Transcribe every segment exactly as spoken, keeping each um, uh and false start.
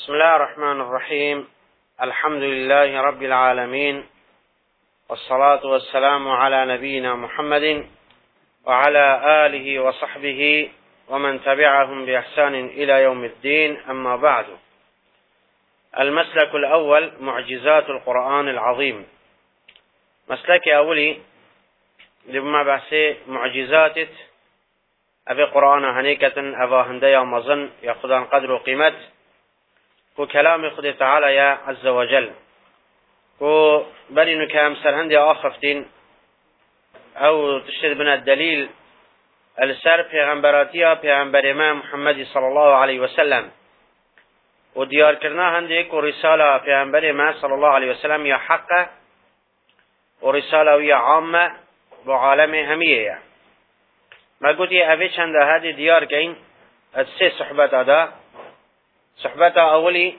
بسم الله الرحمن الرحيم. الحمد لله رب العالمين، والصلاة والسلام على نبينا محمد وعلى آله وصحبه ومن تبعهم بإحسان إلى يوم الدين. أما بعد، المسلك الأول معجزات القرآن العظيم. مسلك أولي لما بحثي معجزات أبي قرآن هنيكة أبا هندية مظن يأخذان قدر وقيمة وكلام خد تعالى يا عز وجل وبني نكام سرهندي آخفتين أو تشتد بنا الدليل السر پیغمبراتيا پیغمبر امام محمد صلى الله عليه وسلم وديار كرنا هنديك ورسالة پیغمبر امام صلى الله عليه وسلم يا حقه ورسالة ويا عامة بعالم همية. ما قلت يا أبي چند هذه ديار كين السي صحبت هذا صحبت أولي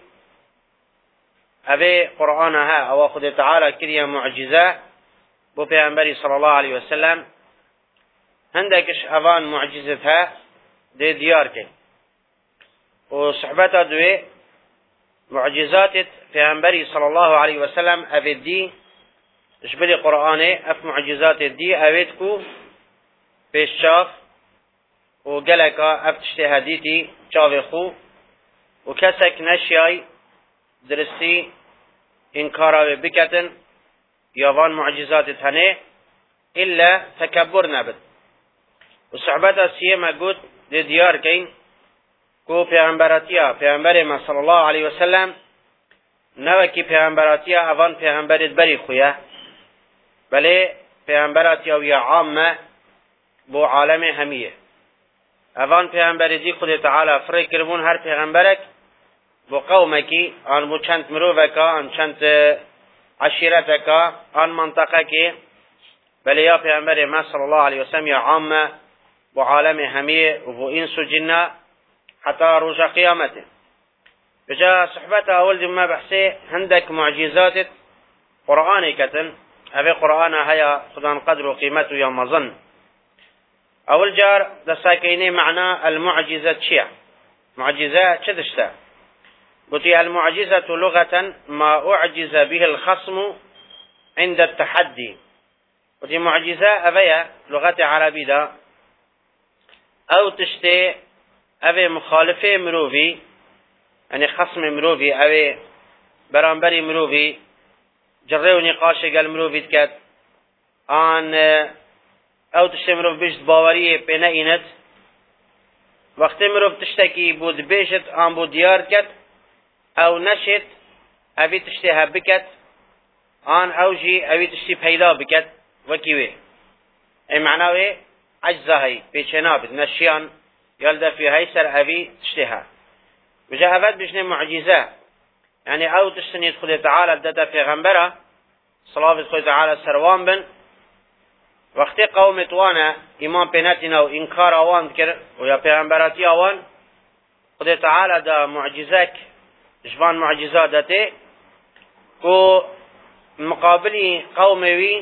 أبي قرآنها أو خد تعالى كريا معجزة بو پیغمبر صلى الله عليه وسلم هندكش أفان معجزتها دي ديار كين وصحبتها دوي معجزات پیغمبر صلى الله عليه وسلم أبي دي جبري قرآنه أف معجزات دي أبيتكو بيشاف وقلقا أف تشتهديتي شافخو وكسك نشياي درستي إنكارا بكتن يوان معجزات هنه إلا تكبر نبت. وصحبتها سيما قد دي ديار كين كو پیغمبراتيا پیغمبر ما صلى الله عليه وسلم نوكي پیغمبراتيا أفان پیغمبرت بري خويا بله پیغمبراتيا ويا عامة بو عالم همية. أفان پیغمبر دي خود تعالى فرق كربون هر پیغمبرك بو قومكي آن بو چند مروفكا آن چند عشيرتكا آن منطقكي بل يا پیغمبر ما صلى الله عليه وسلم يا عامة بو عالم همية وبو إنس جنة حتى رجع قيامته. بجا صحبتها أول ما بحسي عندك معجزات قرآني كتن أبي قرآن هيا خدان قدر وقيمته يا مظن. أول جار دساكيني معنى المعجزة شيء معجزة شدشتا قلت المعجزة لغة ما أعجز به الخصم عند التحدي. قلت معجزة أبيا لغة عربية دا أو تشتي أبي مخالفة مروفي يعني خصم مروفي أبي برانبري مروفي جريو نقاش قال مروفي تكت آن او تشتی مروف بیشت باوریه پی نئیند وقتی مروف تشتکی بود بیشت آن بود دیار کد او نشت اوی تشتی ها بکد آن او جی اوی تشتی پیدا بکد وکیوه ای معناوه عجزه هی پیچنابد نشیان یلده فی هی سر اوی تشتی ها بجا اوید بجنه معجزه يعني او تشتنید خود تعالی دادا پیغمبره صلاة خود تعالی سروان بن وقتی قومت وانا ایمان پینتنا و انکار آوان کرد و یا پیغمبراتی آوان خود تعالی دا معجزک جوان معجزات داته کو مقابلی قوموی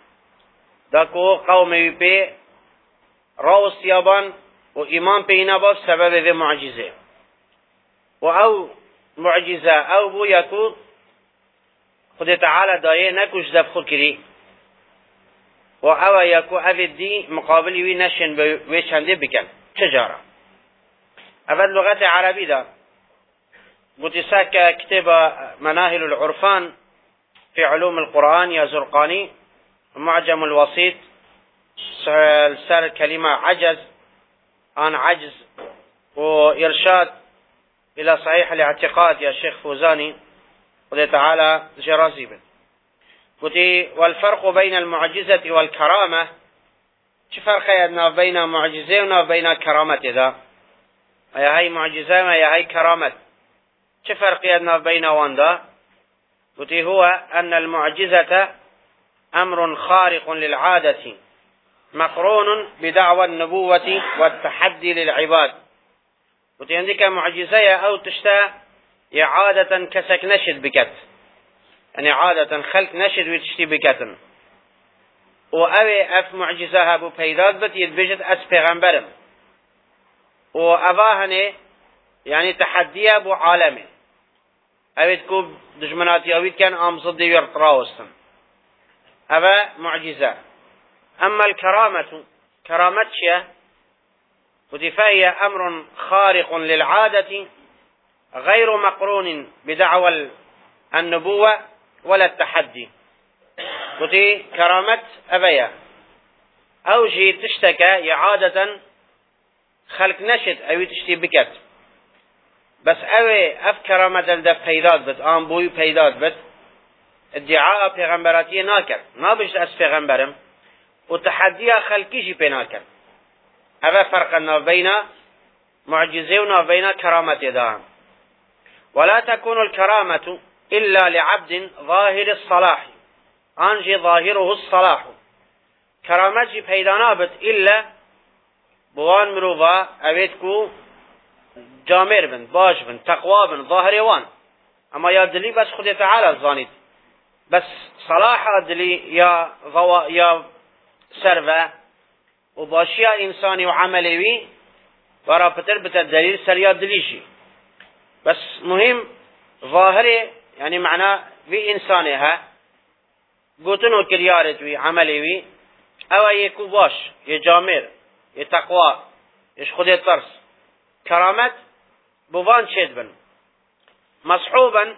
دا کو قوموی پی راوست یابان و ایمان پینا باف سبب وی معجزه و او معجزه او بو یکو خود تعالی دایه نکوش دفخو کری و او یکو اوید دی مقابلی وی نشن وی چنده بکن چجارا اول لغت عربی دا قلت كتاب مناهل العرفان في علوم القرآن يا زرقاني معجم الوسيط سر كلمة عجز عن عجز وإرشاد إلى صحيح الاعتقاد يا شيخ فوزاني قل تعالى جرازي بن قلت والفرق بين المعجزة والكرامة شو فرق يدنا بين معجزة وبين كرامة ذا يا هاي معجزة يا هاي كرامة شو فرق يدنا بين واندا قلت هو أن المعجزة أمر خارق للعادة مقرون بدعوى النبوة والتحدي للعباد. قلت عندك معجزة أو تشتى عادة كسك نشد بكت يعني عادة خلق نشد وتشتي بكتن وأوي أف معجزة أبو بيداد بت يتبجد أس پیغمبرم وأفاهني يعني تحدي أبو عالمي اوید کو دجمناتی اوید کن آمصد دیویر راوستن اوه معجزة. اما الكرامة كرامت شيء فهي امر خارق للعادة غير مقرون بدعوى النبوة ولا التحدي. وتي كرامت أبيا أو جي تشتكى عادة خلق نشد أو تشتي بكت بس أوي أف كرامة ده بيداد بت آن بوي بيداد بت ادعاء پیغمبراتی ناکرد نابجد از پیغمبرم و تحدی خلقیشی پی ناکرد. اوه فرق نابین معجزه و نابین کرامت دام. ولا تكون الكرامة إلا لعبد ظاهر الصلاح آنجي ظاهره الصلاح. كرامت جي پیدا نابد إلا بوان مروفا اویدکو جامر بن باش بن تقوا بن ظاهر وان اما یا دلی بس خود تعالی زانید بس صلاح دلی یا ضوا یا سروا و باشیا انسانی و عملوی ورا پتر بتر دلیل سریا دلیشی بس مهم ظاهر يعني معناه في إنسانها قوتنو كريارت وي عملوي أو يكو باش يجامر يتقوى يش خد الطرس كرامت بوان شدبن مصحوبا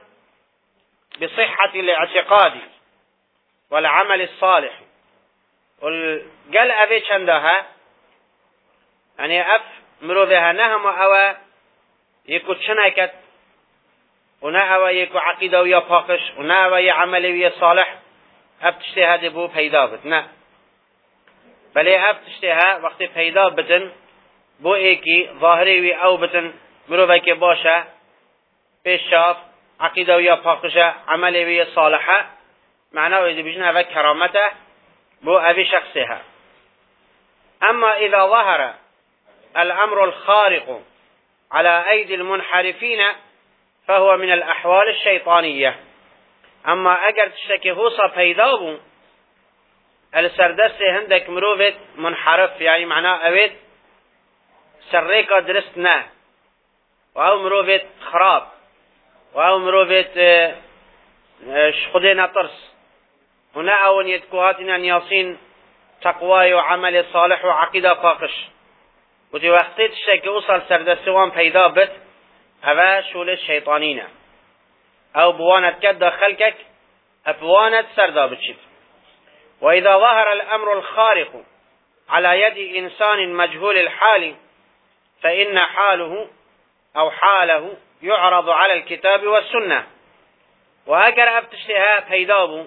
بصحة الاعتقاد والعمل الصالح. والقل أبي چندها يعني أف مروفها نهم أو يكو چنكت ونا أو يكو عقيدة ويا باقش ونا أو يعمل ويا صالح أف تشتها دبو پیدا بد نه بل أف تشتها وقت پیدا بدن بو ايكي ظاهري وي أو بدن مروفه که باشه پیشاف عقيدة ويا باقشه عمل ويا صالحه معناه إذا بيجنا هذا كرامته بو أبي شخصها. أما إذا ظهر الأمر الخارق على أيدي المنحرفين فهو من الأحوال الشيطانية. أما أجر تشتكي هوصة فيدابو السردس هندك مروفت منحرف يعني معناه أبيت سريكا درستنا وأو مروفت خراب وأو مروفت خدينا طرس هنا أول يتكوهاتنا نياصين تقوى وعمل صالح وعقيدة فاقش وتي وقتي تشتكي وصل سردسوان پیدا بد هذا شول الشيطانين أو بوانت كد خلقك أبوانت سردا بتشف. وإذا ظهر الأمر الخارق على يد إنسان مجهول الحال فإن حاله أو حاله يعرض على الكتاب والسنة. وأجر أبتشتها پیدابو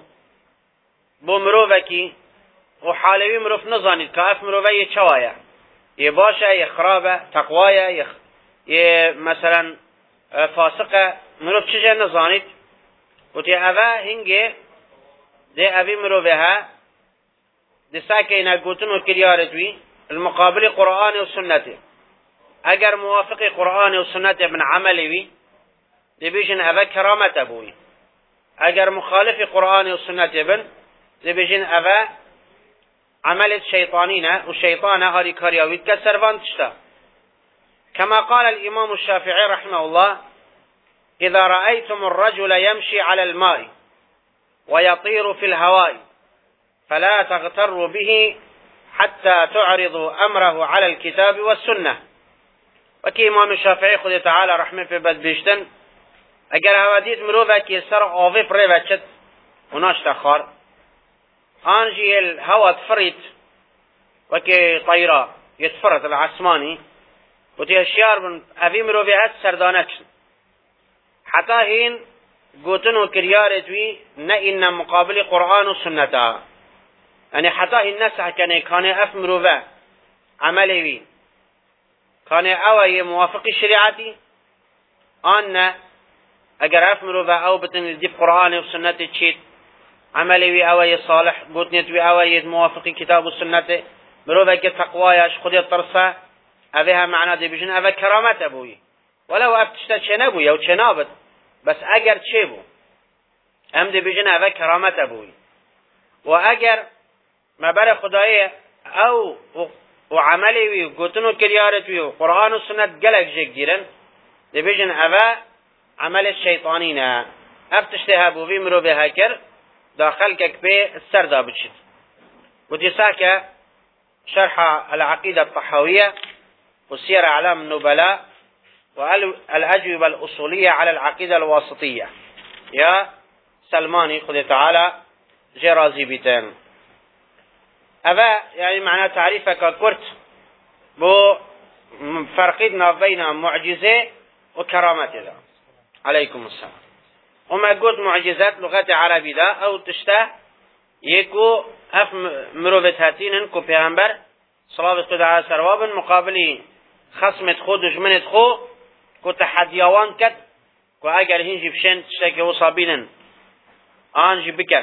بمروفكي وحالوي مروف نظاني كاف مروفي چوايا يباشا يخرابة تقوايا يخ ي مثلا فاسقة مروف چجا نظانيت وتي أفا هنگي دي أفي مروفها دي ساكينا قوتن وكريارتوي المقابل قرآن وسنته اگر موافق قرآن وسنته من عملوي دي بيجن أفا كرامة أبوي اگر مخالف قرآن وسنته بن دي بيجن أفا عملت شيطانين والشيطان هاري كارياويت كسرفان تشتا. كما قال الإمام الشافعي رحمه الله إذا رأيتم الرجل يمشي على الماء ويطير في الهواء فلا تغتروا به حتى تعرضوا أمره على الكتاب والسنة. وكي إمام الشافعي خذ تعالى رحمه في بد بيشتن اگر هواديت مروفه كي سر آوه پره وچت وناش تخار آنجي الهواء تفريت وكي طيرا يتفرت العسماني وتي الشيار من أفي مروفيات سردانكش حتى هين قوتن وكريارتوي نئن مقابل قرآن وسنة يعني حتى هين نسح كان كان أف مروفة عملي كان أوي موافق الشريعتي أن أجر أف مروفة أو بتن الدب قرآن وسنة تشيت عملي وي أوي صالح قوتنت وي أوي موافق كتاب والسنة مروفة كتقواياش خذ الطرسة أبيها معنى دي بيجن أبا كرامة أبوي ولو أبتشتا چنبوي أو چنابت بس أجر چيبو أم دي بيجن أبا كرامة أبوي. وأجر ما بر خداية أو وعملي وي قوتنو كريارت وي قرآن والسنة قلق جيك ديرن دي بيجن أبا عمل الشيطانين افتشتها بو في مرو بهاكر داخلك بي السردة بتشد وديساك شرح العقيدة الطحاوية وسير أعلام النبلاء والأجوبة الأصولية على العقيدة الواسطية يا سلماني خذ تعالى جرازي بيتين أبا يعني معنى تعريفك كرت بو فرقنا بين معجزة وكرامات ذا عليكم السلام وما قلت معجزات لغة عربية ذا أو تشته يكو أف مروبت هاتين كو بيغمبر صلاة قد على سرواب مقابلين خصمت خو دجمنت خو كو تحديوان كت كو اگر هنجي بشين تشتكي وصابين آنجي بكن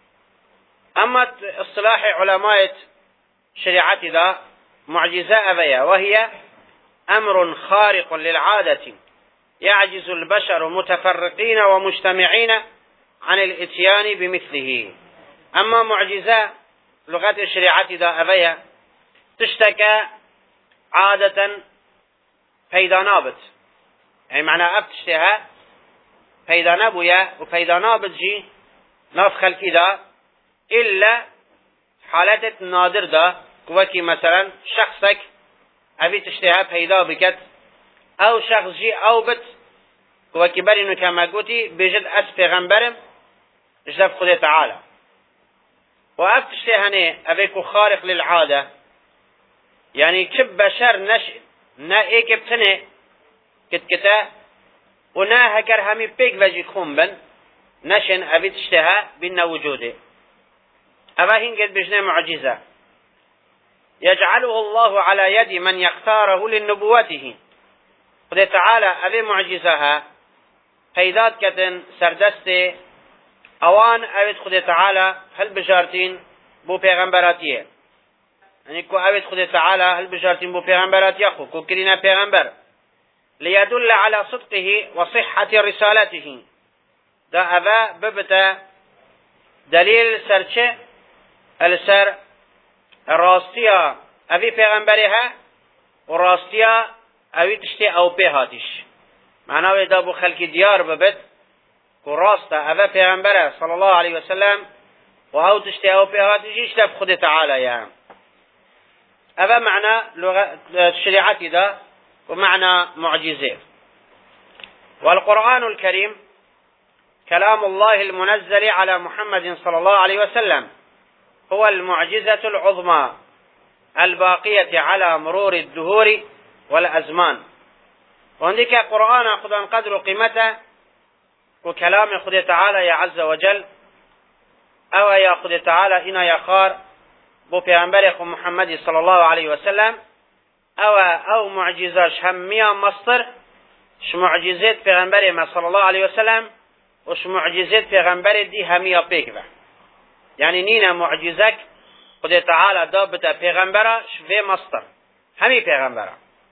أما اصطلاح علماء شريعة ذا معجزة أبيا وهي أمر خارق للعادة يعجز البشر متفرقين ومجتمعين عن الاتيان بمثله. أما معجزة لغة الشريعة ذا أبيا تشتكى عادة فيدا نابت يعني معنى أبتشتها فيدا نبويا وفيدا نابت جي ناف خلقي ذا إلا حالة نادر ذا كوكي مثلا شخصك أبي تشتها فيدا بكت أو شخص جي أو بت كوكي برينو كما قلتي بجد أس پیغمبرم جدف خده تعالى وأبتشتهني أبيكو خارق للعادة يعني كب بشر نش نا ايك بتنه كت كتا ونا هكر همي بيك وجي خنبن نشن أبي تشتها بنا وجوده أبا هنجد بجنة معجزة يجعله الله على يد من يختاره للنبوته خده تعالى أبي معجزها فيدات كتن سردسته اوان أبي خده تعالى هل بجارتين بو پیغمبراتيه يعني كو أبد خده تعالى هل بجارتين بو پیغمبرات يخو كو كرينا پیغمبر ليدل على صدقه وصحة رسالته دا أبا ببتا دليل سرچه السر راستيا أبي پیغمبرها وراستيا أبي تشتي أو بهاتش معناه دا بو خلق ديار ببت كو راستا أبا پیغمبره صلى الله عليه وسلم وأو تشتي أو بهاتش يشتف خده تعالى يعني هذا معنى لغة الشريعة ذا ومعنى معجزة. والقرآن الكريم كلام الله المنزل على محمد صلى الله عليه وسلم هو المعجزة العظمى الباقية على مرور الدهور والأزمان. وعندك قرآن قدان قدر قيمته وكلام خد تعالى يا عز وجل أو يا خد تعالى إنا يا خار بو پیغمبر محمد صلى الله عليه وسلم او او معجزه شميا مصدر ش معجزات پیغمبر ما صلى الله عليه وسلم وش معجزات پیغمبر دي هميا بيكبه يعني نينا معجزك خد تعالى دابت پیغمبر شوي مصدر همي پیغمبر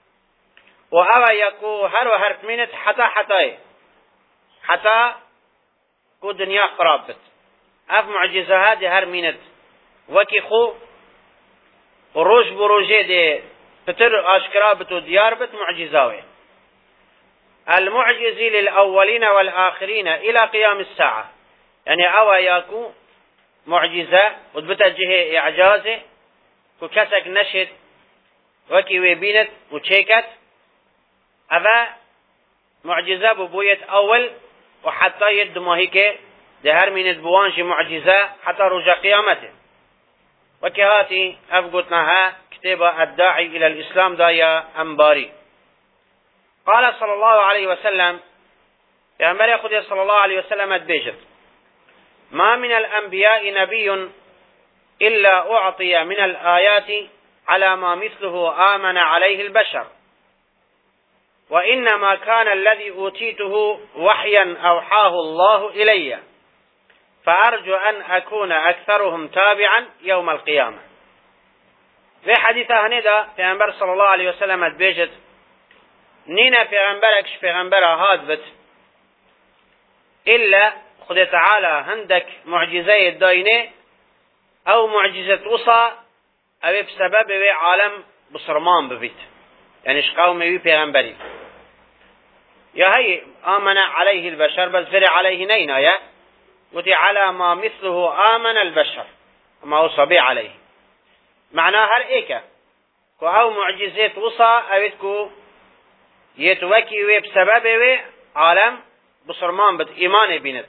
و او يكو هر و هر منت حتى حتى حتى كو دنيا خرابت اف معجزات دي هر منت وكي خو روش بروجه دي فتر اشكرا بتو ديار بت معجزاوي المعجزي للأولين والآخرين إلى قيام الساعة يعني أوا ياكو معجزة وتبتجه إعجازه وكسك نشد وكي ويبينت وشيكت أذا معجزة ببوية أول وحتى يد ما هيك دهر من بوانش معجزة حتى رجع قيامته وكهاتي أفقتناها كتاب الداعي إلى الإسلام دايا أنباري قال صلى الله عليه وسلم يا أنباري خذي صلى الله عليه وسلم أدبيجت ما من الأنبياء نبي إلا أعطي من الآيات على ما مثله آمن عليه البشر وإنما كان الذي أوتيته وحيا أوحاه الله إلي فأرجو أن أكون أكثرهم تابعا يوم القيامة. في حديثة هندا في أنبار صلى الله عليه وسلم أدبيجت نينا في أنباركش في أنبار هادبت إلا خد تعالى عندك معجزة الدينة أو معجزة وصى أو بسبب عالم بصرمان ببيت يعني شقاوم يبي في أنباري يا هي آمن عليه البشر بس فرع عليه نينا يا وتي على ما مثله آمن البشر وما وصى به عليه معناه هر إيكا كو أو معجزات وصى أويتكو يتوكي وي بسبب وي عالم بصرمان بد إيمان بينت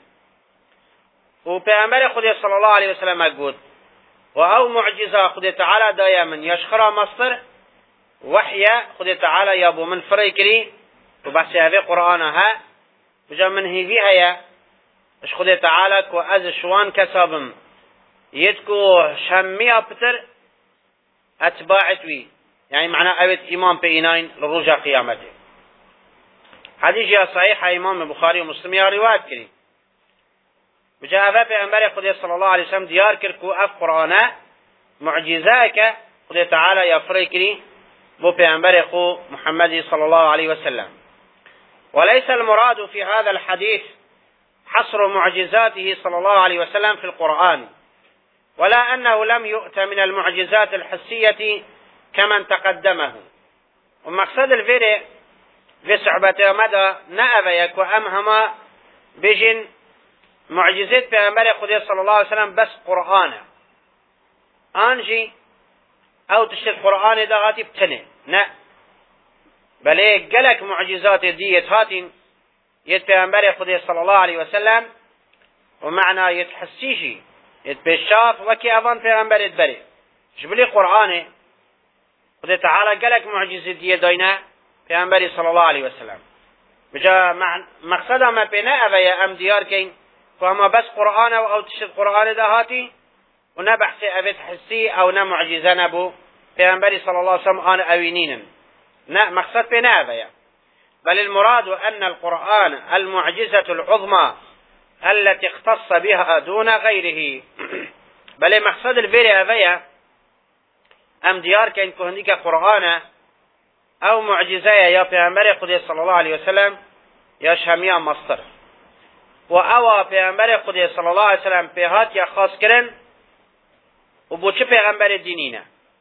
وبيغمبر خدي صلى الله عليه وسلم أقول وأو معجزة خدي تعالى دايا من يشخرا مصر وحيا خدي تعالى يابو من فريكري وبحثي هذه قرآنها بجا من هيفيها يا اش خدي تعالى كو از شوان كسابم يدكو شمية بتر اتباعت وي يعني معنى اوت ايمان بإينين لرجع قيامته حديث يا صحيح امام البخاري ومسلم يا رواية كري بجا افا پیغمبر خدي صلى الله عليه وسلم ديار كركو اف قرآن معجزاك خدي تعالى يا فريكري بو پیغمبر خو محمد صلى الله عليه وسلم وليس المراد في هذا الحديث حصر معجزاته صلى الله عليه وسلم في القرآن ولا أنه لم يؤت من المعجزات الحسية كمن تقدمه ومقصد الفيري في صحبة مدى نأبيك وأمهما بجن معجزات بأمر خدي صلى الله عليه وسلم بس قرآن أنجي أو تشتد قرآن دغاتي بتنه نا بل قلق معجزات دي يتهاتين يت پیغمبر خدا صلی الله علیه وسلم ومعنى يتحسيشي يتبشاف وكي أظن پیغمبر بره جبلي قرآن خدا تعالى قالك معجزة دي داينا پیغمبر صلى الله عليه وسلم بجا مقصد ما بينا أبايا أم ديار كين فهما بس قرآن أو تشد قرآن دهاتي ونبحث أبت حسي أو نمعجزة نبو پیغمبر صلى الله عليه وسلم آن أوينين نا مقصد بينا أبايا بل المراد أن القرآن المعجزة العظمى التي اختص بها دون غيره بل مقصد الفيري أبايا أم ديار كين كهنديك قرآن أو معجزة يا پیغمبر خدا صلى الله عليه وسلم يا شامية مصر وأوا پیغمبر خدا صلى الله عليه وسلم بهات يا خاص كرن وبوچ پیغمبر دينينا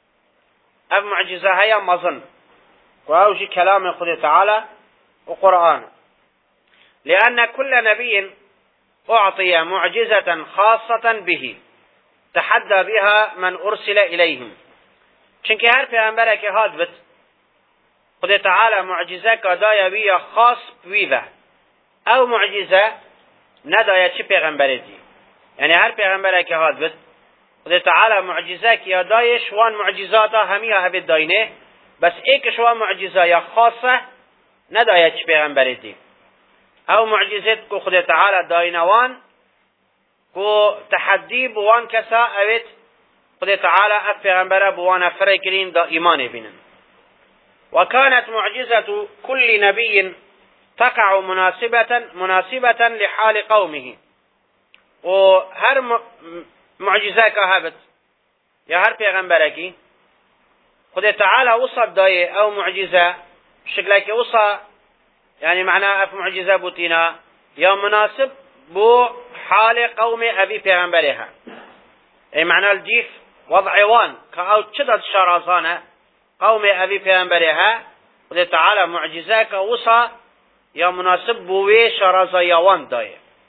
أم معجزة هيا مظن وأوجي كلام خدا تعالى وقرآن لأن كل نبي أعطي معجزة خاصة به تحدى بها من أرسل إليهم چونك هر پیغمبر که هاد بت خدا تعالى معجزة كدايا بيا خاص بيبه او معجزة ندايا چه پیغمبر دي يعني هر پیغمبر که هاد بت خدا تعالى معجزة كي دايا شوان معجزاتا هميها هبت داينه بس ايك شوان معجزة يا خاصة ندايا چه پیغمبر دي او معجزة كو خدا تعالى داينوان كو تحدي بوان كسا اوت خدا تعالى اف پیغمبر بوان فريكرين دا ايمان بينن وكانت معجزة كل نبي تقع مناسبة مناسبة لحال قومه وهر معجزة كهبت يا هر پیغمبركي خدا تعالى وصل داي او معجزة شكلك وصل يعني معناه اف معجزة بوتينا يا مناسب بو حال قوم ابي پیغمبرها اي معناه الجيف وضع وان كاو تشدد شرازانه قوم ابي پیغمبرها خدا تعالى معجزة كوصى يا مناسب بوي شرازا يوان داي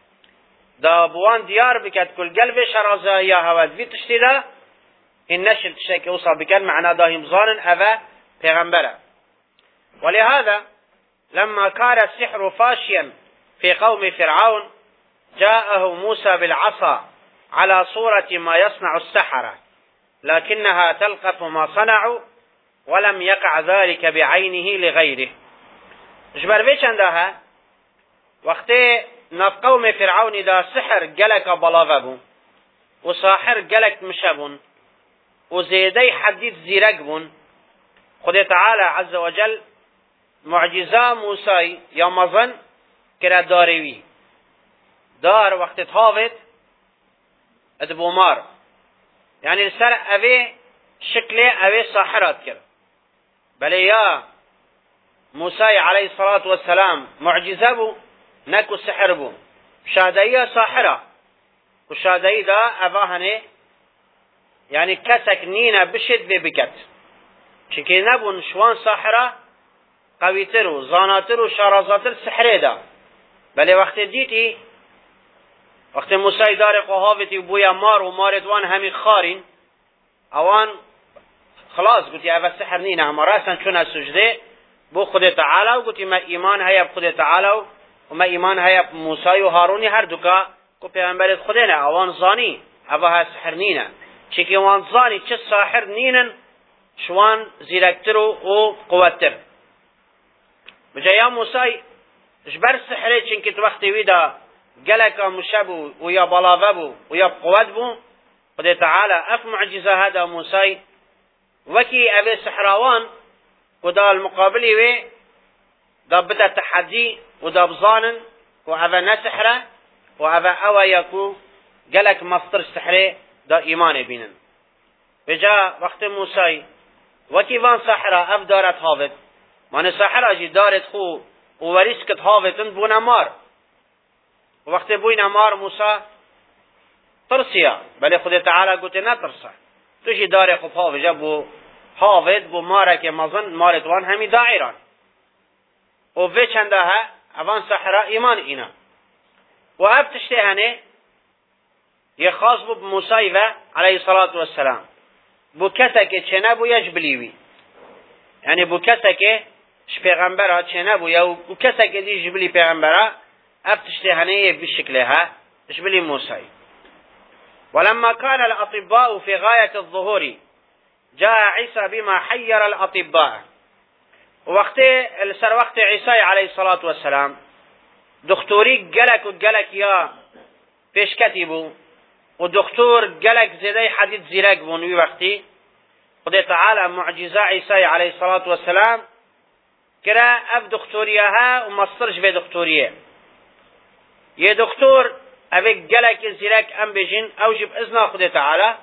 دا بوان ديار بكت كل قلب شرازا يا هواد في تشتيدا ان نشل تشتكي وصى بكن معناه داهم ظان ابا پیغمبره ولهذا لما كان السحر فاشيا في قوم فرعون جاءه موسى بالعصا على صورة ما يصنع السحرة لكنها تلقف ما صنعوا ولم يقع ذلك بعينه لغيره جبر بيش عندها وقت نف قوم فرعون دا سحر قلق بلاغبون وصاحر قلق مشبون وزيدي حديث زيرقبون خد تعالى عز وجل معجزة موسى يا مظن كرا داروي دار وقت تهافت ادبومار يعني السر اوه شكله اوه ساحرات كر بل يا موسى عليه الصلاة والسلام معجزة بو نكو سحر بو شادية ساحرة وشادية دا اوهنه يعني كسك نينا بشد ببكت شكي نبون شوان ساحرة قویتر و زاناتر و شارازاتر سحره دا. بله وقت دیتی وقت موسی دار قهاوتی و بویا مار و ماردوان همی خارین اوان خلاص قلت اوه سحر نینه اما راسن چون سجده بو خود تعالی و قلت ما ایمان هیا بخود تعالی و ما ایمان هیا موسی و هارونی هر دوکا کو پیغمبرت خودینه اوان زانی اوه سحر نینه چیکی وان زانی چه ساحر نینن شوان زیرکتر و قوتر بجا یا موسی جبر سحره چنکی تو وقتی ویدا گلکا مشبو و یا بلاوه بو و یا قوت بو خود تعالی اف معجزه هذا موسی وكي أبي سحراوان ودا المقابلي وي دا بدا تحدي ودا بظانن وأبا نسحرة وأبا أوا يكو قالك مصدر السحرة دا إيمان بينن بجا وقت موسى وكي فان سحرة أف دارت هافت من سحرة جي دارت خو ووريسكت هافتن بونا مار وقت بونا مار موسى ترسيا بل خود تعالى قلت نا ترسا توشی داره خوب حافظه بو حافظ بو ماره که مزن مارتوان همی دائران و وی چنده ها اوان سحرا ایمان اینا و اب تشته هنه یه خاص بو موسی و علیه الصلاة والسلام بو کسا که چنه بو یجبلیوی یعنی بو کسا که ش پیغمبره چنه بو یا بو کسا که دی جبلی پیغمبره اب تشته هنه بشکله ها جبلی موسی. ولما كان الأطباء في غاية الظهور جاء عيسى بما حير الأطباء وقت السر وقت عيسى عليه الصلاة والسلام دكتوري قلق وقلق يا پیش كتبو ودكتور قلق زيدي حديد زيرق بونوي وقتي خد تعالى معجزة عيسى عليه الصلاة والسلام كرا اف دكتوريها ومصرش في دكتوريه يا دكتور اوه گلک زیرک ام بجین او جب ازنا خود تعالی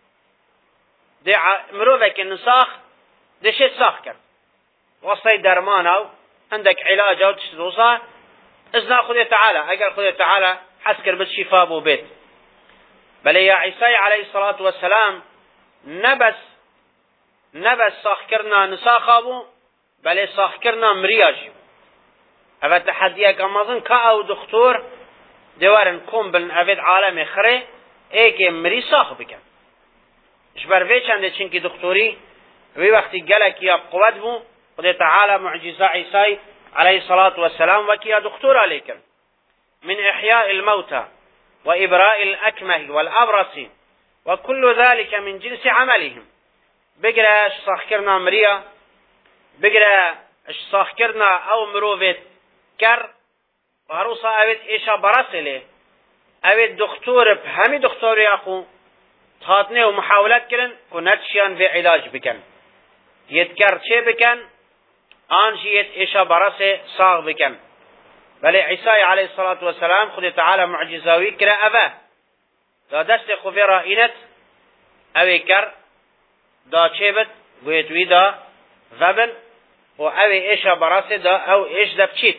ده مروفه که نساخ ده شد ساخ کرد وصی درمان او عندك علاج او تشتوصا ازنا خود تعالی اگر خود تعالی حس کرد بس شفا بو بیت بله یا عیسی علیه الصلاة والسلام نبس نبس ساخ کرنا نساخ بو بله ساخ کرنا مریاجی اوه تحدیه کمازن که او دکتور دوارن کم بلن اوید عالم خره ایک مری ساخ بکن اشبر وی چنده چنکی دکتوری وی وقتی گلک یا قوت بو خود تعالی معجزه عیسی علیه الصلاة والسلام وكي دكتور عليكم من إحياء الموتى وإبراء الأكمه والأبرص وكل ذلك من جنس عملهم بقرأ صاحكرنا مريا بقرأ صاحكرنا أو مروفت كر وهروسا أويت إيشا براسله أويت دكتور بهمي دكتور يأخو تهاتنه ومحاولات كرن كنتشيان في علاج بكن يتكر چه بكن آنجي يت إيشا براسه صاغ بكن بل عيسى عليه الصلاة والسلام خد تعالى معجزاوي كرا أبا دا دست خوفي رائنت أوي كر دا چه ويتوي دا ذبن و أوي إيشا براسه دا أو إيش دا بچيت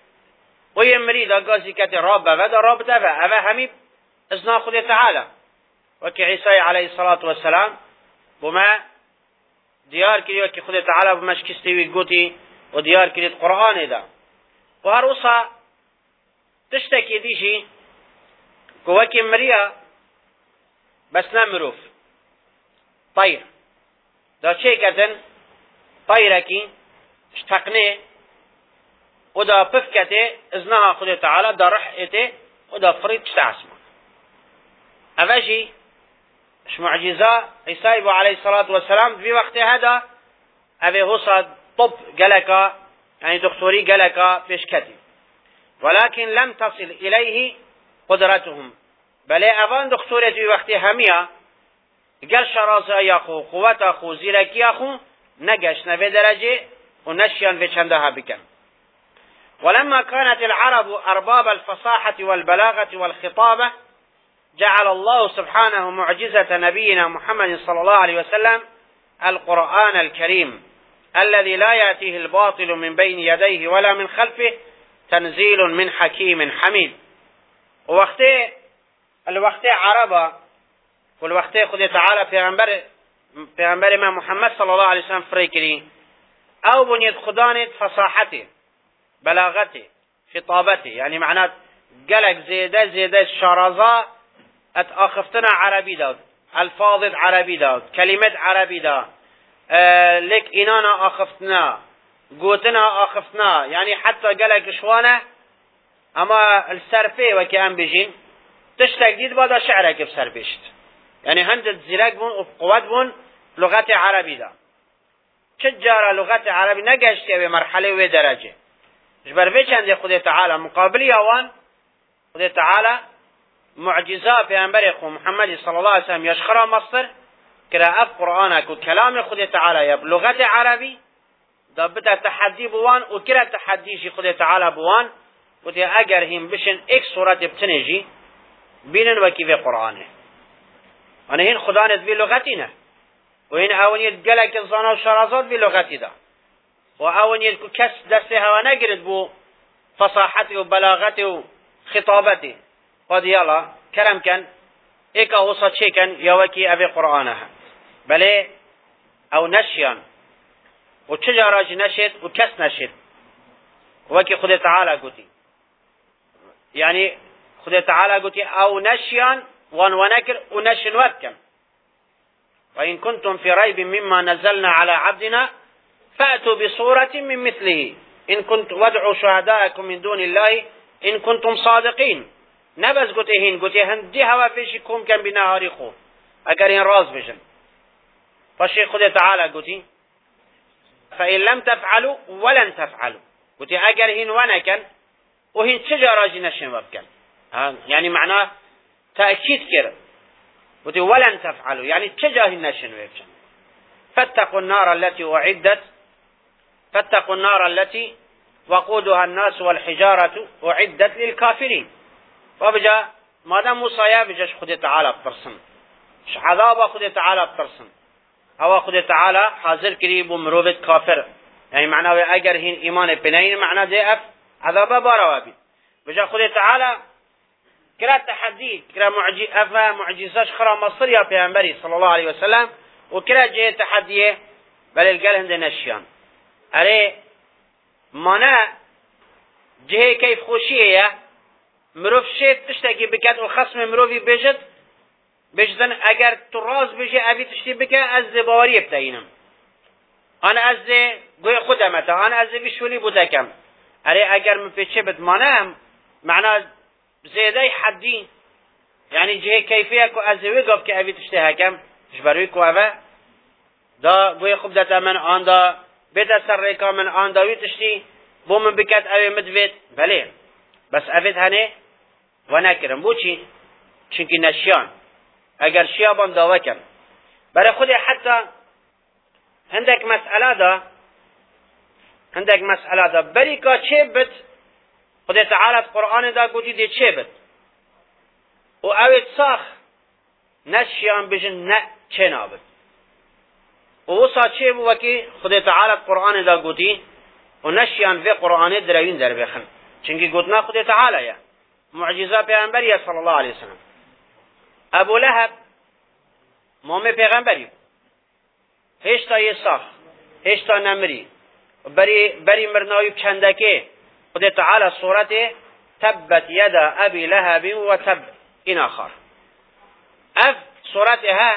ويمري دا قازي كتي راب دا راب دا أبا هميب إذنا خد تعالى وكي عيسى عليه الصلاة والسلام بما ديار كري وكي خد تعالى بمش كستوي قوتي وديار كري القرآن دا وهروسا تشتكي ديشي كوكي مريا بس نمروف طير دا چه كتن طيركي اشتقنه ودا بفكته ازنها خد تعالى دا رحته ودا فريد تستعسمه أفاجي اش معجزة عيسى عليه الصلاة والسلام في وقت هذا أبي هصد طب جلكا يعني دكتوري جلكا فيش كتب ولكن لم تصل إليه قدرتهم بل أفان دكتوري في وقت همية قال شرازة ياخو قوة أخو زيرك ياخو نقش نفي درجة ونشيان في شندها بكم ولما كانت العرب أرباب الفصاحة والبلاغة والخطابة جعل الله سبحانه معجزة نبينا محمد صلى الله عليه وسلم القرآن الكريم الذي لا يأتيه الباطل من بين يديه ولا من خلفه تنزيل من حكيم حميد ووقت الوقت عربا والوقت خد تعالى پیغمبر پیغمبر ما محمد صلى الله عليه وسلم فريكري او بنيت خدانت فصاحته بلاغته خطابته، يعني معنات قالك زيادة زيادة شارزا اتأخفتنا عربي داد، الفاظ عربي داد، كلمات عربي داد، اه لك انانا اخفتنا قوتنا اخفتنا، يعني حتى قالك شوانه اما السرفي وكي ام بجين تشتاق ديد بعد شعرك بسر بشت، يعني هندت زيراك بون وقوات بون لغات عربي دا چجارة لغات عربي نگشت به مرحله و درجه جبر به چند خود تعالی مقابل اوان خود تعالی معجزات پیامبر خو محمد صلی الله علیه و سلم یشخرا مصدر قراءت قرآن کو کلام خود تعالی یا لغت عربی دا بتا تحدی بوان و کرا تحدیشی خود تعالی بوان و تی اگر هم بشن ایک صورت بتنجی بینن وکی به قرآنه انا هین خدا نت بی لغتی نه و هین اونیت گلک زانا و شرازات بی لغتی دا و اونیت کو کس دسته هوا نگرد بو فصاحتی و بلاغتی و خطابتی قد یالا کرم کن ایک اوصا چه کن یا وکی اوی قرآنه بله او نشیان و چجا راج نشد و کس نشد وکی خود تعالی گوتی يعني خدا تعالى قلت أو نشيا وان ونكر ونشن وكم وإن كنتم في ريب مما نزلنا على عبدنا فأتوا بصورة من مثله إن كنت وادعوا شهداءكم من دون الله إن كنتم صادقين نبز قلت هين قلت هندي هوا فيشكم كان بنهاري خو أكرين راز بجن فالشيخ خدا تعالى قلت فإن لم تفعلوا ولن تفعلوا قلت أكر هين ونكن وهين شجرة جنشن وبكن يعني معناه تأكيد كده وتي ولن تفعلوا يعني تجاه النشن وبكن فاتقوا النار التي أعدت فاتقوا النار التي وقودها الناس والحجارة أعدت للكافرين وبجا مادام موسى يا بجاش خد تعالى بترسم عذاب خد تعالى بترسم هو خد تعالى حاضر قريب ومروبة كافر يعني معناه أجر هين إيمان بنين معناه ده أف عذابه باروابي بجا خد تعالى كرا تحدي كرا معجي أفا معجزاش خرا مصر يا پیغمبري صلى الله عليه وسلم وكرا جه تحديه بل القال هند نشيان أري مانا جه كيف خوشيه مروف شيت تشتكي بكات والخصم مروفي بجد بجدن اگر تراز بجي ابي تشتي بك از باوري بتاينم انا از گوی خودم تا انا از بشولي بودكم اري اگر من پیچه بد مانم معنا زياده حدي يعني جه كيفيه كو از وقف كي ابي تشتي هكم جبروي كو اوا دا گوی خوب دتا من ان دا بدا سر من ان دا وي تشتي بو من بكات ابي مدويت بله بس افید هنه و نکرم بو چی؟ چونکی نشیان اگر شیابان داوا کرد برای خود حتی هندک مسئله دا هندک مسئله دا بری که چه بد خود تعالی قرآن دا گوتی دی چه بد و اوید ساخ نشیان بجن نه چه نابد و وصا چه بو وکی خود تعالی قرآن دا گوتی و نشیان و قرآن دروین در بخن چونکی گوتنا خود تعالی یا معجزه پیغمبری صلی الله علیه وسلم ابو لهب مومن پیغمبری هیچ تا یه ساخ هیچ تا نمری بری بری مرناوی چندکه خود تعالی صورت تبت یدا ابی لهب و تب این آخر اف صورتها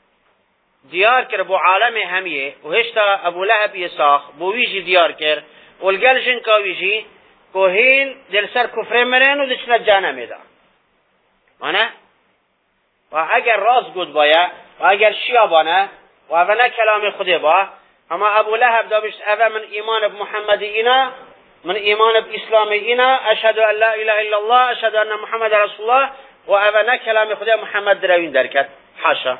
دیار کر بو عالم همیه و هیچ تا ابو لهب یه ساخ بو ویجی دیار کر والگل جن کاویجی کوهین دل سر کفر مرن و دچنا جهنم دا مانه و اگر راز گود بایا و اگر شیا بانه و اولا کلام خود با اما ابو لهب دابش اول من ایمان بمحمد اینا من ایمان باسلام اینا اشهد ان لا اله الا الله اشهد ان محمد رسول الله و اولا کلام خود محمد دروین درکت حاشا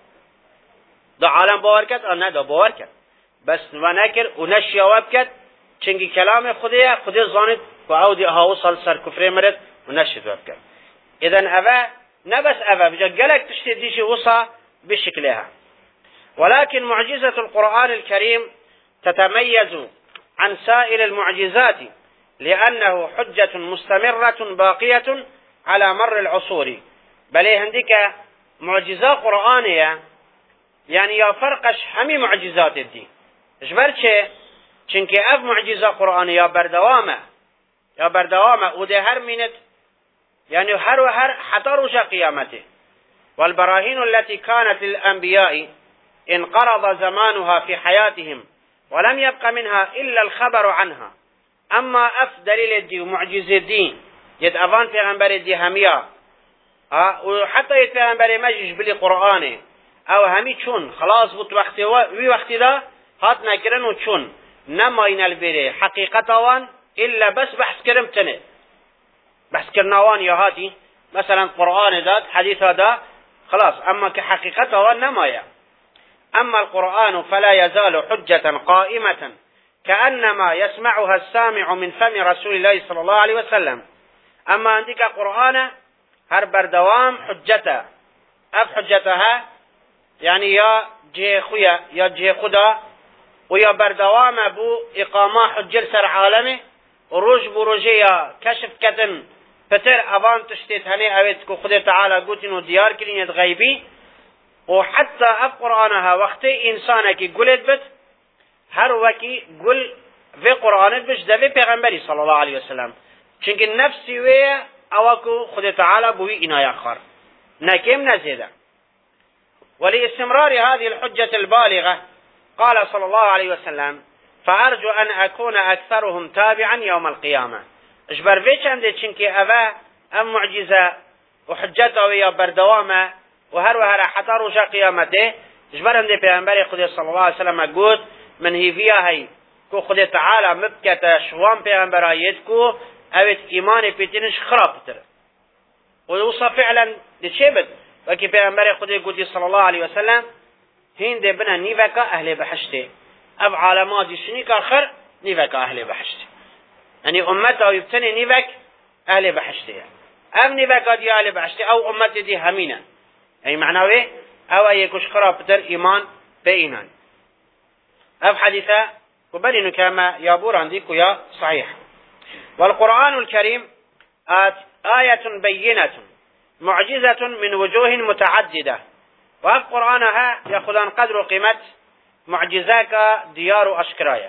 دا عالم باور کرد آن نه دا باور کرد بس و نکر و نشیاوب کرد چنگی کلام خودی خودی زانید و عودی ها وصل سر کفر مرد و نشد وب کرد اذن اوه نبس اوه بجا قلق تشتي ديش وصى بشكلها ولكن معجزة القرآن الكريم تتميز عن سائر المعجزات لأنه حجة مستمرة باقية على مر العصور بل هندك معجزة قرآنية يعني يا فرقش همي معجزات الدين اجبر چه چونکه اف معجزه قرآنی یا بردوامه یا بردوامه و ده هر مینت يعني هر وهر حتى رجع قيامته. والبراهين التي كانت للأنبياء انقرض زمانها في حياتهم ولم يبق منها إلا الخبر عنها. أما أف دليل الدين ومعجزة الدين يد أفان في غنبر الدين همية أه وحتى يد في غنبر مجيش بالقرآن أو همي چون خلاص بط وقت وي وقت دا هات نكرن وچون نما ينالبيري حقيقة وان إلا بس بحث كرم تنه بحث كرناوان يا هاتي مثلا قرآن داد حديث دا خلاص أما كحقيقته وان نمايا. أما القرآن فلا يزال حجة قائمة كأنما يسمعها السامع من فم رسول الله صلى الله عليه وسلم. أما عندك قرآن هر بردوام حجته أف حجتها يعني يا جه خويا يا جه خدا ويا بردوام بو إقامة حجل سر عالمه وروج بروجيا كشف كتن فتر أبان تشتيت هني أويت كو خدا تعالى قوتين وديار كلين غيبي وحتى أف قرآنها وقت إنسانك قلت بت هر وكي قل في قرآنت بش ده في پیغمبري صلى الله عليه وسلم چونك النفس ويا أوكو خدا تعالى بوي إنا يخر نكيم نزيدا. ولإستمرار هذه الحجة البالغة قال صلى الله عليه وسلم فأرجو أن أكون أكثرهم تابعا يوم القيامة. اجبر فيش عندي چونك أفا أم معجزة وحجته ويا بردوامة وهر وهر حتى رجع قيامته اجبر عندي پیغمبر خدا صلى الله عليه وسلم قلت من هي فيها هي كو خدا تعالى مبكة شوام پیغمبر آيات كو اوت ايمان بيتنش خرابتر ويوصى فعلا لشيبت وكي پیغمبر خدا قلت صلى الله عليه وسلم هين دي بنا نيفكا اهل بحشته اب عالمات شنيك اخر نيفكا اهل بحشته يعني امته يبتني نيفك اهل بحشته اب نيفكا دي اهل بحشته او امته دي همينة اي معناه ايه او ايكوش خرابتر ايمان بإيمان. اب حديثة وبلن كما يابور عندك يا صحيح. والقرآن الكريم آت آية بينة معجزة من وجوه متعددة وأف قرآنها يأخذان قدر قيمة معجزاك ديار أشكرايا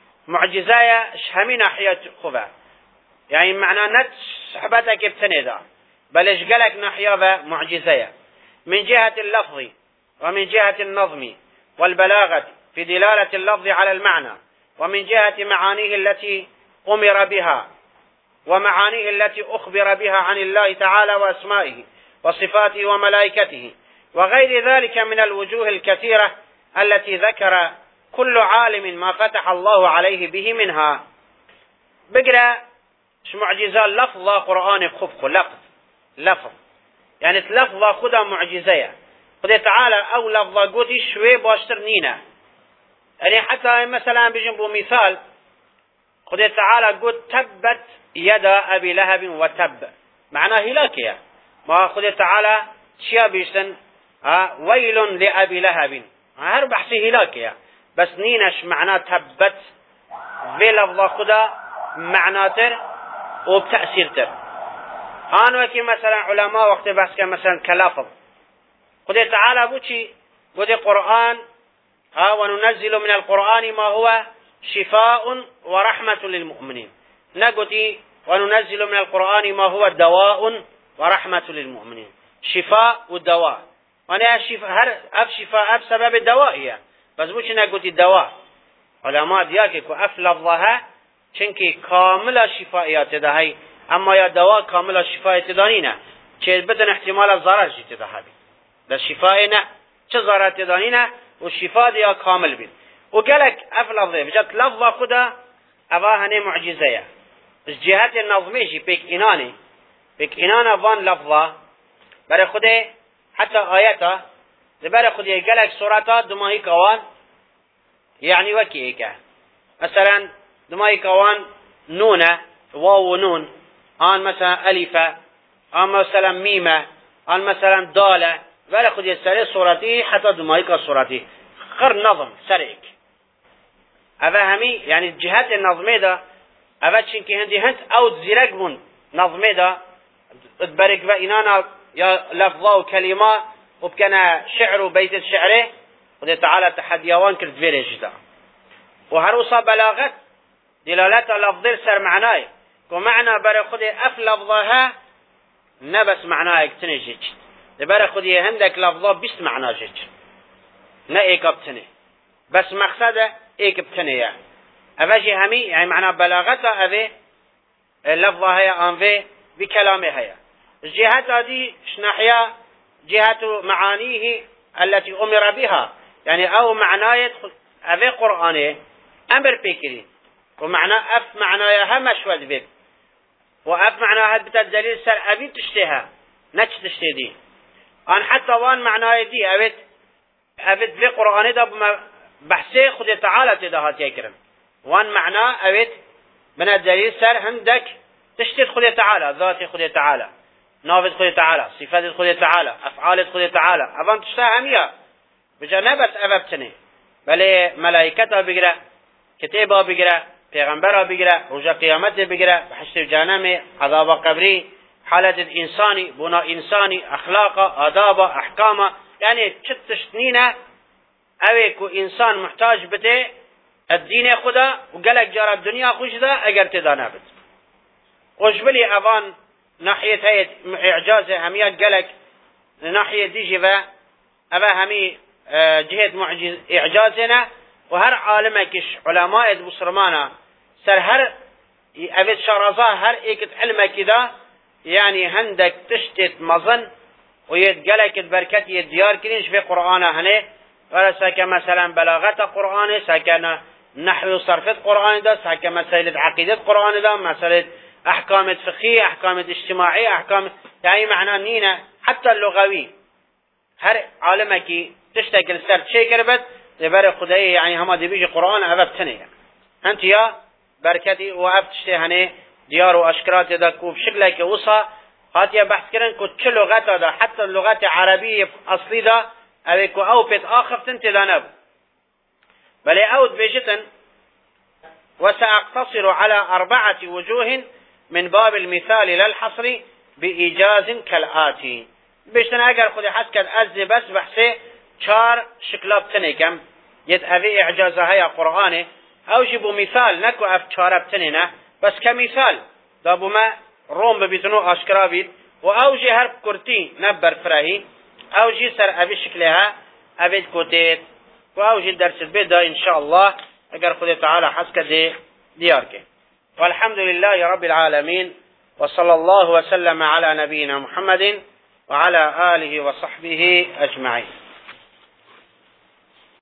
معجزايا شهمين ناحية خبا يعني معنى نت صحبتك بتندا بل اشقلك ناحية معجزايا من جهة اللفظ ومن جهة النظم والبلاغة في دلالة اللفظ على المعنى ومن جهة معانيه التي أمر بها ومعانيه التي أخبر بها عن الله تعالى وأسمائه وصفاته وملائكته وغير ذلك من الوجوه الكثيرة التي ذكر كل عالم ما فتح الله عليه به منها. بقرأ معجزة لفظ قرآن خفق لفظ لفظ يعني لفظ خدا معجزة خدا تعالى أو لفظ قوتي شوي باشتر نينا يعني حتى مثلا بجنبه مثال خدا تعالى قلت تبت يد أبي لهب وتب معناه هلاكية ما خدا تعالى شيا بيشتن ها ويل لأبي لهب هر بحثي هلاكية بس نينش معناه تبت في لفظ خدا معناه تر وبتأثير تر. هان وكي مثلا علماء وقت بحث مثلا كلفظ خدا تعالى بوشي قد القرآن ها وننزل من القرآن ما هو شفاء ورحمة للمؤمنين نقولي وننزل من القرآن ما هو دواء ورحمة للمؤمنين شفاء والدواء وانا شفاء هر اف شفاء اف سبب الدوائية بس بوش نقولي الدواء علماء دياكي كو اف لفظها چنكي كامل شفائيات دهي اما يا دواء كامل شفائيات دانينا چه بدن احتمال الضرر جيت دهي ده شفائنا چه ضرر دانينا والشفاء ديا كامل بين وقالك اف لفظه بجات لفظه خدا اواهنه معجزه الجهات النظميه بك اناني بك انانا وان لفظه برای خدا حتى آياته برای خدا قالك سورة دماهي كوان يعني وكيك مثلا دماهي كوان نونه واو نون آن مثلا ألفة آن مثلا ميمة آن مثلا دالة برای خدا سر سورتي حتى دماهي كسورتي خر نظم سريك أفا همي يعني الجهات النظمية ده أفا چنكي هندي هنت أو زيرك من نظمية ده تبارك بإنانا يا لفظة وكلمة وبكنا شعر وبيت الشعره وده تعالى تحديوان كرت فيريج ده و هر وصا بلاغت دلالت لفظی سر معنای که معنی برای خود اف لفظها نبس معنای اکتنه جد برای خودی هندک لفظا بیست معنا جد نه ایک ابتنه بس مقصد ایک ابتنه یا اوجی همی یعنی معنی بلاغت اوه لفظها یا انوه بكلامه هيا جهات هذه شناحية جهة معانيه التي أمر بها يعني أو معناية أذي قرآنه أمر بكري ومعنى أف معناها مشود بك وأف معناها بتدليل سر أبي تشتها نتش تشتدي أن حتى وان معناها دي أبت أبت في قرآنه ده بحثي خد تعالى تدهات يكرم وان معناه أبت من الدليل سر هندك تشتت خدي تعالى ذات خدي تعالى نافذ خدي تعالى صفات خدي تعالى أفعال خدي تعالى أبان تشتها همية بجانبت أببتني بل ملائكتها بقرأ كتابها بقرأ پیغمبرها بقرأ رجا قيامت بقرأ بحشت جانم عذاب قبري حالة الإنساني بناء إنساني أخلاق آداب أحكام يعني تشتنينه اوه کو انسان محتاج بته الدين خدا وقالك جار الدنيا خوش ده اگر تدانا بت وجبلي اوان ناحية هيت اعجازه همية قالك ناحية دي جفا اوه همي جهة معجز اعجازنا وهر عالمكش علماء بصرمانا سر هر اوه شرازا هر ايكت علمك ده يعني هندك تشتت مظن ويد قالك البركات يديار كلينش في قرآنه هنه ولا ساكا مثلا بلاغة قرآن ساكا نحو صرفة قرآن ده ساكا مسائل عقيدة قرآن ده مسائل أحكام فقهية أحكام اجتماعية أحكام يعني معنى نينا حتى اللغوي هر عالمك تشتكل سر شيء كربت لبر خدائي يعني هما دي بيجي قرآن أببتني أنت يا بركتي وأبتشتي هني ديار وأشكرات ده كوب شكلك وصا هاتيا بحث كرن كو چه لغات ده حتى اللغات عربية أصلي ده اوه او پت آخفتن تدانب بل اود بيجتن وسأقتصر على أربعة وجوه من باب المثال للحصر بإيجاز كالآتي بيجتن اگر خود حس كد از بس بحثه چار شكلاب تنكم يد اوه اعجازها يا قرآن او جبو مثال نكو اف چارب تنينه بس كمثال دابو ما روم ببيتنو اشكرا بيت و او جي هرب كرتي نبر فراهي او جي سر ابي شكلها ابي كوتيت و او جي درس بدا ان شاء الله اگر خود تعالى حسك دي ديارك والحمد لله رب العالمين وصلى الله وسلم على نبينا محمد وعلى آله وصحبه أجمعين.